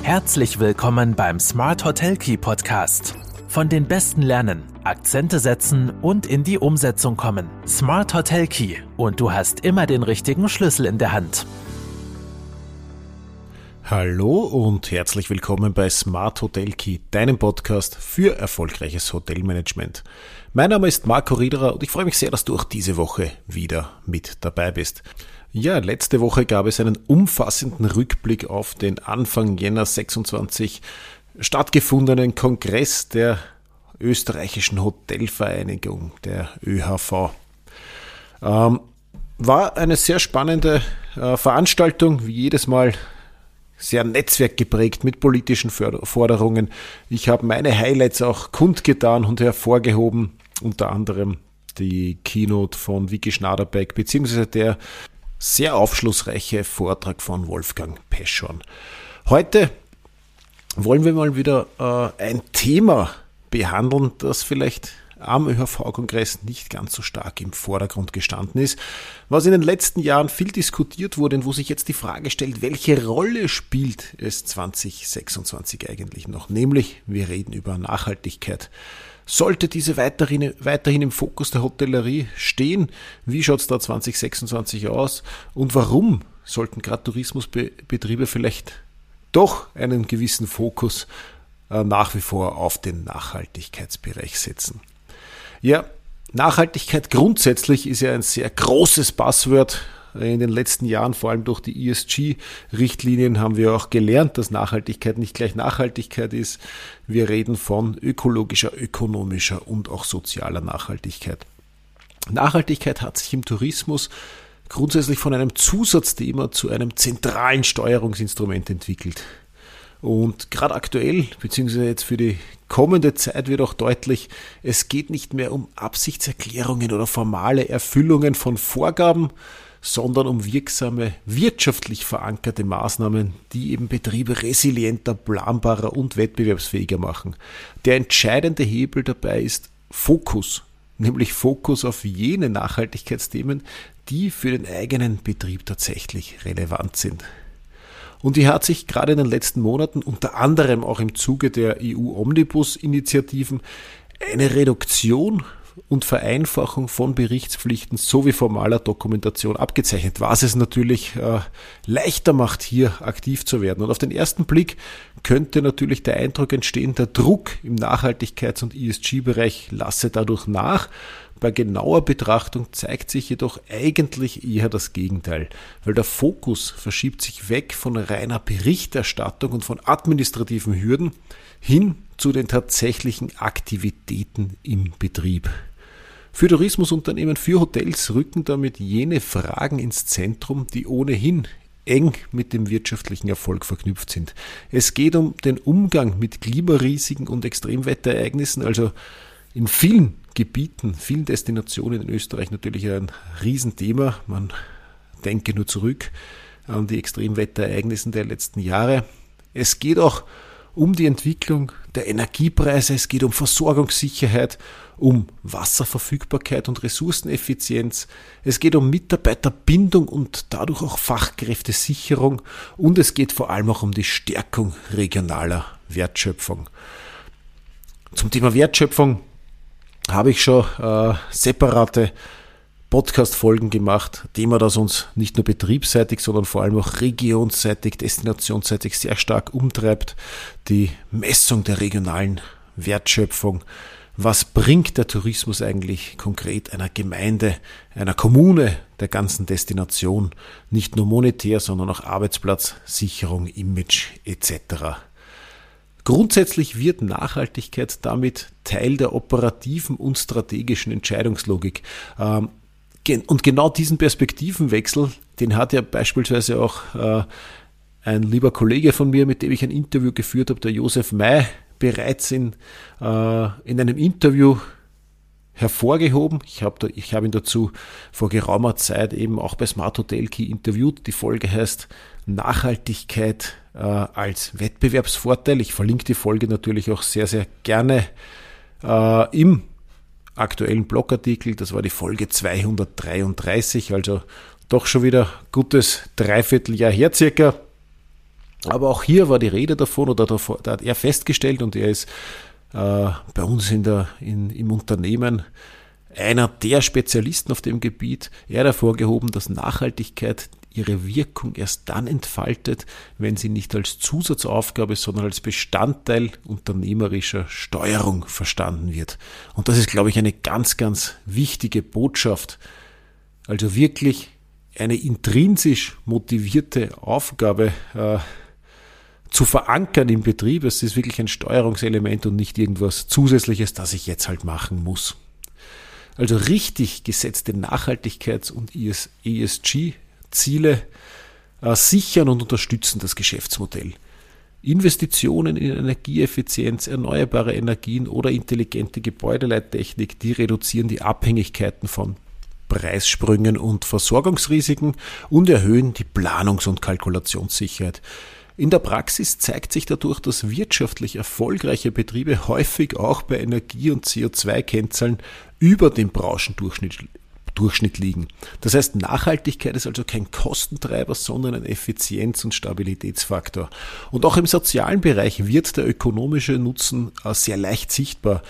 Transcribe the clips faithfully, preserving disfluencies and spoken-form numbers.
Herzlich willkommen beim Smart Hotel Key Podcast. Von den Besten lernen, Akzente setzen und in die Umsetzung kommen. Smart Hotel Key und du hast immer den richtigen Schlüssel in der Hand. Hallo und herzlich willkommen bei Smart Hotel Key, deinem Podcast für erfolgreiches Hotelmanagement. Mein Name ist Marco Riederer und ich freue mich sehr, dass du auch diese Woche wieder mit dabei bist. Ja, letzte Woche gab es einen umfassenden Rückblick auf den Anfang Jänner sechsundzwanzig stattgefundenen Kongress der österreichischen Hotelvereinigung, der Ö H V. Ähm, war eine sehr spannende äh, Veranstaltung, wie jedes Mal sehr netzwerkgeprägt mit politischen Forderungen. Ich habe meine Highlights auch kundgetan und hervorgehoben, unter anderem die Keynote von Vicky Schnaderbeck, beziehungsweise der sehr aufschlussreiche Vortrag von Wolfgang Peschorn. Heute wollen wir mal wieder äh, ein Thema behandeln, das vielleicht am Ö H V-Kongress nicht ganz so stark im Vordergrund gestanden ist, was in den letzten Jahren viel diskutiert wurde und wo sich jetzt die Frage stellt, welche Rolle spielt es zwanzig sechsundzwanzig eigentlich noch? Nämlich, wir reden über Nachhaltigkeit. Sollte diese weiterhin, weiterhin im Fokus der Hotellerie stehen? Wie schaut es da zwanzig sechsundzwanzig aus? Und warum sollten gerade Tourismusbetriebe vielleicht doch einen gewissen Fokus äh, nach wie vor auf den Nachhaltigkeitsbereich setzen? Ja, Nachhaltigkeit grundsätzlich ist ja ein sehr großes Buzzword. In den letzten Jahren, vor allem durch die E S G-Richtlinien, haben wir auch gelernt, dass Nachhaltigkeit nicht gleich Nachhaltigkeit ist. Wir reden von ökologischer, ökonomischer und auch sozialer Nachhaltigkeit. Nachhaltigkeit hat sich im Tourismus grundsätzlich von einem Zusatzthema zu einem zentralen Steuerungsinstrument entwickelt. Und gerade aktuell, beziehungsweise jetzt für die kommende Zeit wird auch deutlich, es geht nicht mehr um Absichtserklärungen oder formale Erfüllungen von Vorgaben, sondern um wirksame, wirtschaftlich verankerte Maßnahmen, die eben Betriebe resilienter, planbarer und wettbewerbsfähiger machen. Der entscheidende Hebel dabei ist Fokus, nämlich Fokus auf jene Nachhaltigkeitsthemen, die für den eigenen Betrieb tatsächlich relevant sind. Und die hat sich gerade in den letzten Monaten, unter anderem auch im Zuge der E U-Omnibus-Initiativen, eine Reduktion und Vereinfachung von Berichtspflichten sowie formaler Dokumentation abgezeichnet, was es natürlich äh, leichter macht, hier aktiv zu werden. Und auf den ersten Blick könnte natürlich der Eindruck entstehen, der Druck im Nachhaltigkeits- und E S G-Bereich lasse dadurch nach. Bei genauer Betrachtung zeigt sich jedoch eigentlich eher das Gegenteil, weil der Fokus verschiebt sich weg von reiner Berichterstattung und von administrativen Hürden hin zu den tatsächlichen Aktivitäten im Betrieb. Für Tourismusunternehmen, für Hotels rücken damit jene Fragen ins Zentrum, die ohnehin eng mit dem wirtschaftlichen Erfolg verknüpft sind. Es geht um den Umgang mit Klimarisiken und Extremwetterereignissen, also in vielen Gebieten, vielen Destinationen in Österreich natürlich ein Riesenthema. Man denke nur zurück an die Extremwetterereignisse der letzten Jahre. Es geht auch um die Entwicklung der Energiepreise, es geht um Versorgungssicherheit, um Wasserverfügbarkeit und Ressourceneffizienz, es geht um Mitarbeiterbindung und dadurch auch Fachkräftesicherung und es geht vor allem auch um die Stärkung regionaler Wertschöpfung. Zum Thema Wertschöpfung habe ich schon äh, separate Podcast-Folgen gemacht, Thema, das uns nicht nur betriebsseitig, sondern vor allem auch regionsseitig, destinationsseitig sehr stark umtreibt, die Messung der regionalen Wertschöpfung. Was bringt der Tourismus eigentlich konkret einer Gemeinde, einer Kommune, der ganzen Destination, nicht nur monetär, sondern auch Arbeitsplatz, Sicherung, Image et cetera. Grundsätzlich wird Nachhaltigkeit damit Teil der operativen und strategischen Entscheidungslogik. Und genau diesen Perspektivenwechsel, den hat ja beispielsweise auch ein lieber Kollege von mir, mit dem ich ein Interview geführt habe, der Josef May, bereits in, in einem Interview hervorgehoben. Ich habe da, ich habe ihn dazu vor geraumer Zeit eben auch bei Smart Hotel Key interviewt. Die Folge heißt Nachhaltigkeit äh, als Wettbewerbsvorteil. Ich verlinke die Folge natürlich auch sehr, sehr gerne äh, im aktuellen Blogartikel. Das war die Folge zweihundertdreiunddreißig, also doch schon wieder gutes Dreivierteljahr her circa. Aber auch hier war die Rede davon, oder davor, da hat er festgestellt, und er ist äh, bei uns in der, in, im Unternehmen einer der Spezialisten auf dem Gebiet, er hat hervorgehoben, dass Nachhaltigkeit ihre Wirkung erst dann entfaltet, wenn sie nicht als Zusatzaufgabe, sondern als Bestandteil unternehmerischer Steuerung verstanden wird. Und das ist, glaube ich, eine ganz, ganz wichtige Botschaft. Also wirklich eine intrinsisch motivierte Aufgabe äh, zu verankern im Betrieb. Es ist wirklich ein Steuerungselement und nicht irgendwas Zusätzliches, das ich jetzt halt machen muss. Also richtig gesetzte Nachhaltigkeits- und E S G-Ziele äh, sichern und unterstützen das Geschäftsmodell. Investitionen in Energieeffizienz, erneuerbare Energien oder intelligente Gebäudeleittechnik, die reduzieren die Abhängigkeiten von Preissprüngen und Versorgungsrisiken und erhöhen die Planungs- und Kalkulationssicherheit. In der Praxis zeigt sich dadurch, dass wirtschaftlich erfolgreiche Betriebe häufig auch bei Energie- und C O zwei Kennzahlen über dem Branchendurchschnitt Durchschnitt liegen. Das heißt, Nachhaltigkeit ist also kein Kostentreiber, sondern ein Effizienz- und Stabilitätsfaktor. Und auch im sozialen Bereich wird der ökonomische Nutzen sehr leicht sichtbar.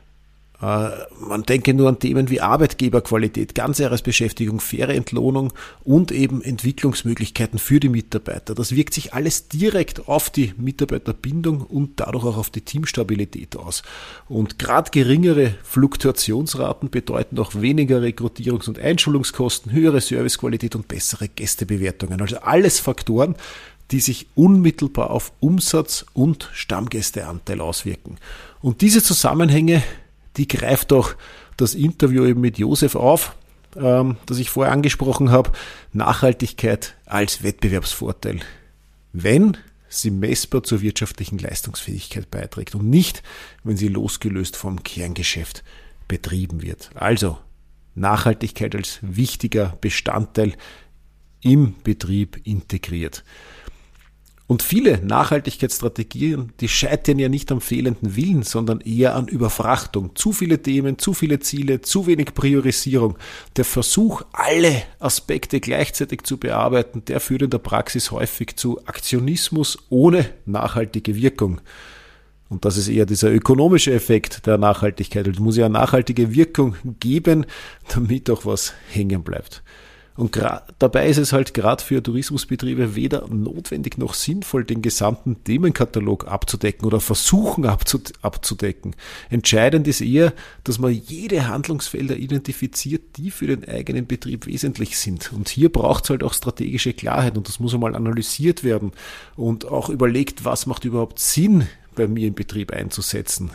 Man denke nur an Themen wie Arbeitgeberqualität, Ganzjahresbeschäftigung, faire Entlohnung und eben Entwicklungsmöglichkeiten für die Mitarbeiter. Das wirkt sich alles direkt auf die Mitarbeiterbindung und dadurch auch auf die Teamstabilität aus. Und gerade geringere Fluktuationsraten bedeuten auch weniger Rekrutierungs- und Einschulungskosten, höhere Servicequalität und bessere Gästebewertungen. Also alles Faktoren, die sich unmittelbar auf Umsatz und Stammgästeanteil auswirken. Und diese Zusammenhänge, die greift auch das Interview eben mit Josef auf, ähm, das ich vorher angesprochen habe. Nachhaltigkeit als Wettbewerbsvorteil, wenn sie messbar zur wirtschaftlichen Leistungsfähigkeit beiträgt und nicht, wenn sie losgelöst vom Kerngeschäft betrieben wird. Also Nachhaltigkeit als wichtiger Bestandteil im Betrieb integriert. Und viele Nachhaltigkeitsstrategien, die scheitern ja nicht am fehlenden Willen, sondern eher an Überfrachtung. Zu viele Themen, zu viele Ziele, zu wenig Priorisierung. Der Versuch, alle Aspekte gleichzeitig zu bearbeiten, der führt in der Praxis häufig zu Aktionismus ohne nachhaltige Wirkung. Und das ist eher dieser ökonomische Effekt der Nachhaltigkeit. Es muss ja eine nachhaltige Wirkung geben, damit auch was hängen bleibt. Und gra- dabei ist es halt gerade für Tourismusbetriebe weder notwendig noch sinnvoll, den gesamten Themenkatalog abzudecken oder versuchen abzud- abzudecken. Entscheidend ist eher, dass man jede Handlungsfelder identifiziert, die für den eigenen Betrieb wesentlich sind. Und hier braucht es halt auch strategische Klarheit und das muss einmal analysiert werden und auch überlegt, was macht überhaupt Sinn, bei mir im Betrieb einzusetzen.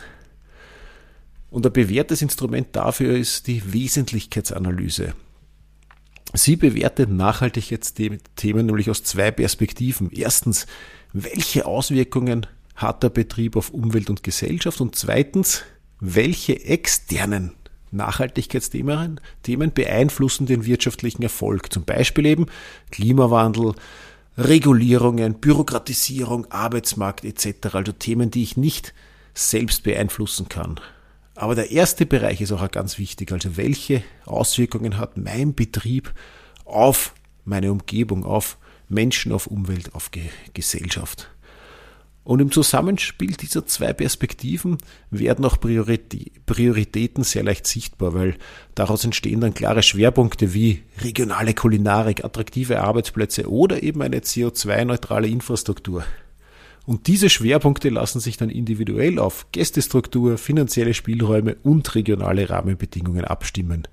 Und ein bewährtes Instrument dafür ist die Wesentlichkeitsanalyse. Sie bewertet Nachhaltigkeitsthemen nämlich aus zwei Perspektiven. Erstens, welche Auswirkungen hat der Betrieb auf Umwelt und Gesellschaft? Und zweitens, welche externen Nachhaltigkeitsthemen Themen beeinflussen den wirtschaftlichen Erfolg? Zum Beispiel eben Klimawandel, Regulierungen, Bürokratisierung, Arbeitsmarkt et cetera. Also Themen, die ich nicht selbst beeinflussen kann. Aber der erste Bereich ist auch ganz wichtig, also welche Auswirkungen hat mein Betrieb auf meine Umgebung, auf Menschen, auf Umwelt, auf Ge- Gesellschaft. Und im Zusammenspiel dieser zwei Perspektiven werden auch Priorität, Prioritäten sehr leicht sichtbar, weil daraus entstehen dann klare Schwerpunkte wie regionale Kulinarik, attraktive Arbeitsplätze oder eben eine C O zwei neutrale Infrastruktur. Und diese Schwerpunkte lassen sich dann individuell auf Gästestruktur, finanzielle Spielräume und regionale Rahmenbedingungen abstimmen.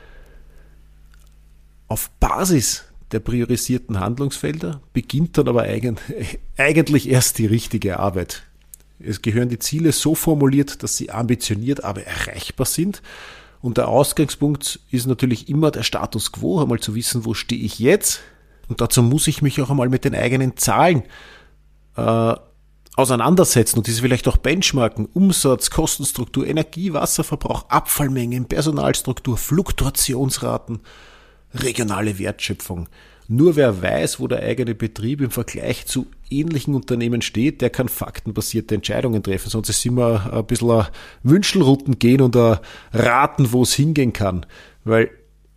Auf Basis der priorisierten Handlungsfelder beginnt dann aber eigentlich erst die richtige Arbeit. Es gehören die Ziele so formuliert, dass sie ambitioniert, aber erreichbar sind. Und der Ausgangspunkt ist natürlich immer der Status quo, einmal zu wissen, wo stehe ich jetzt. Und dazu muss ich mich auch einmal mit den eigenen Zahlen äh, auseinandersetzen und diese vielleicht auch benchmarken. Umsatz, Kostenstruktur, Energie, Wasserverbrauch, Abfallmengen, Personalstruktur, Fluktuationsraten, regionale Wertschöpfung. Nur wer weiß, wo der eigene Betrieb im Vergleich zu ähnlichen Unternehmen steht, der kann faktenbasierte Entscheidungen treffen. Sonst ist es immer ein bisschen Wünschelrouten gehen und raten, wo es hingehen kann. Weil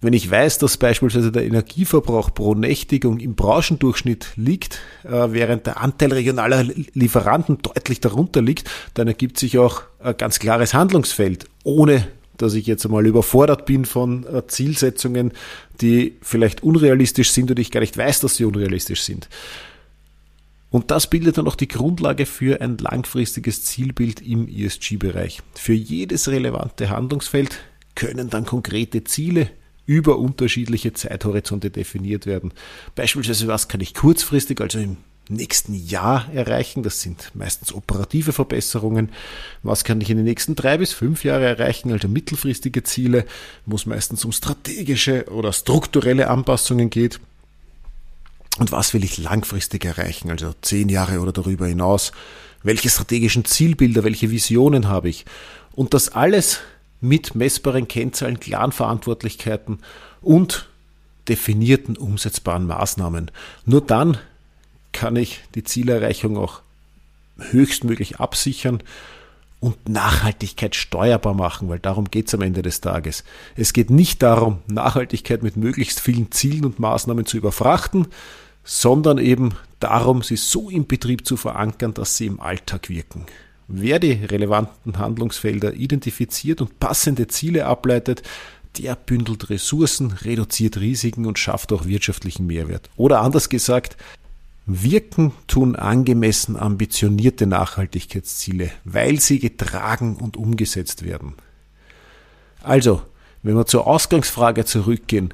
Wenn ich weiß, dass beispielsweise der Energieverbrauch pro Nächtigung im Branchendurchschnitt liegt, während der Anteil regionaler Lieferanten deutlich darunter liegt, dann ergibt sich auch ein ganz klares Handlungsfeld, ohne dass ich jetzt einmal überfordert bin von Zielsetzungen, die vielleicht unrealistisch sind und ich gar nicht weiß, dass sie unrealistisch sind. Und das bildet dann auch die Grundlage für ein langfristiges Zielbild im E S G-Bereich. Für jedes relevante Handlungsfeld können dann konkrete Ziele über unterschiedliche Zeithorizonte definiert werden. Beispielsweise, was kann ich kurzfristig, also im nächsten Jahr erreichen? Das sind meistens operative Verbesserungen. Was kann ich in den nächsten drei bis fünf Jahre erreichen? Also mittelfristige Ziele, wo es meistens um strategische oder strukturelle Anpassungen geht. Und was will ich langfristig erreichen? Also zehn Jahre oder darüber hinaus. Welche strategischen Zielbilder, welche Visionen habe ich? Und das alles mit messbaren Kennzahlen, klaren Verantwortlichkeiten und definierten umsetzbaren Maßnahmen. Nur dann kann ich die Zielerreichung auch höchstmöglich absichern und Nachhaltigkeit steuerbar machen, weil darum geht es am Ende des Tages. Es geht nicht darum, Nachhaltigkeit mit möglichst vielen Zielen und Maßnahmen zu überfrachten, sondern eben darum, sie so im Betrieb zu verankern, dass sie im Alltag wirken. Wer die relevanten Handlungsfelder identifiziert und passende Ziele ableitet, der bündelt Ressourcen, reduziert Risiken und schafft auch wirtschaftlichen Mehrwert. Oder anders gesagt, wirken tun angemessen ambitionierte Nachhaltigkeitsziele, weil sie getragen und umgesetzt werden. Also, wenn wir zur Ausgangsfrage zurückgehen,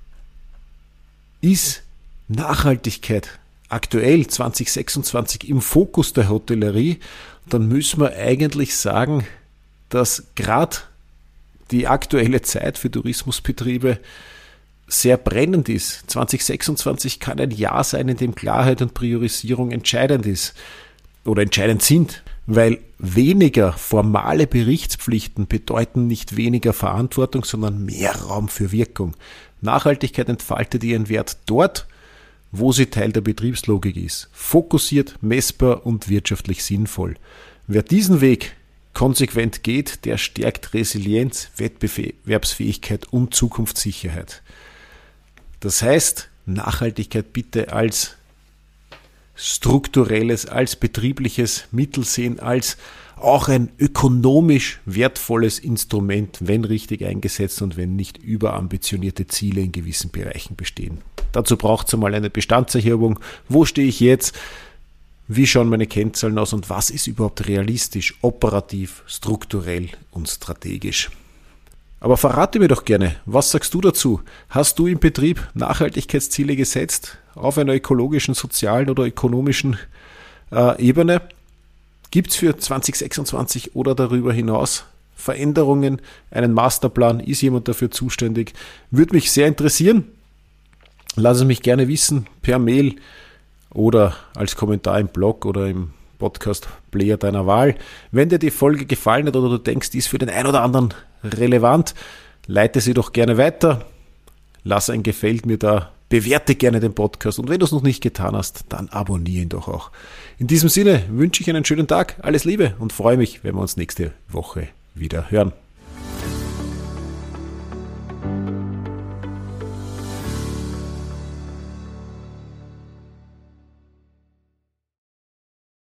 ist Nachhaltigkeit aktuell zwanzig sechsundzwanzig im Fokus der Hotellerie, dann müssen wir eigentlich sagen, dass gerade die aktuelle Zeit für Tourismusbetriebe sehr brennend ist. zwanzig sechsundzwanzig kann ein Jahr sein, in dem Klarheit und Priorisierung entscheidend ist oder entscheidend sind, weil weniger formale Berichtspflichten bedeuten nicht weniger Verantwortung, sondern mehr Raum für Wirkung. Nachhaltigkeit entfaltet ihren Wert dort, wo sie Teil der Betriebslogik ist. Fokussiert, messbar und wirtschaftlich sinnvoll. Wer diesen Weg konsequent geht, der stärkt Resilienz, Wettbewerbsfähigkeit und Zukunftssicherheit. Das heißt, Nachhaltigkeit bitte als strukturelles, als betriebliches Mittel sehen, als auch ein ökonomisch wertvolles Instrument, wenn richtig eingesetzt und wenn nicht überambitionierte Ziele in gewissen Bereichen bestehen. Dazu braucht es einmal eine Bestandserhebung. Wo stehe ich jetzt? Wie schauen meine Kennzahlen aus und was ist überhaupt realistisch, operativ, strukturell und strategisch? Aber verrate mir doch gerne, was sagst du dazu? Hast du im Betrieb Nachhaltigkeitsziele gesetzt auf einer ökologischen, sozialen oder ökonomischen äh, Ebene? Gibt es für zwanzig sechsundzwanzig oder darüber hinaus Veränderungen, einen Masterplan? Ist jemand dafür zuständig? Würde mich sehr interessieren. Lass es mich gerne wissen per Mail oder als Kommentar im Blog oder im Podcast-Player deiner Wahl. Wenn dir die Folge gefallen hat oder du denkst, die ist für den einen oder anderen relevant, leite sie doch gerne weiter. Lass ein Gefällt mir da. Bewerte gerne den Podcast und wenn du es noch nicht getan hast, dann abonniere ihn doch auch. In diesem Sinne wünsche ich einen schönen Tag, alles Liebe und freue mich, wenn wir uns nächste Woche wieder hören.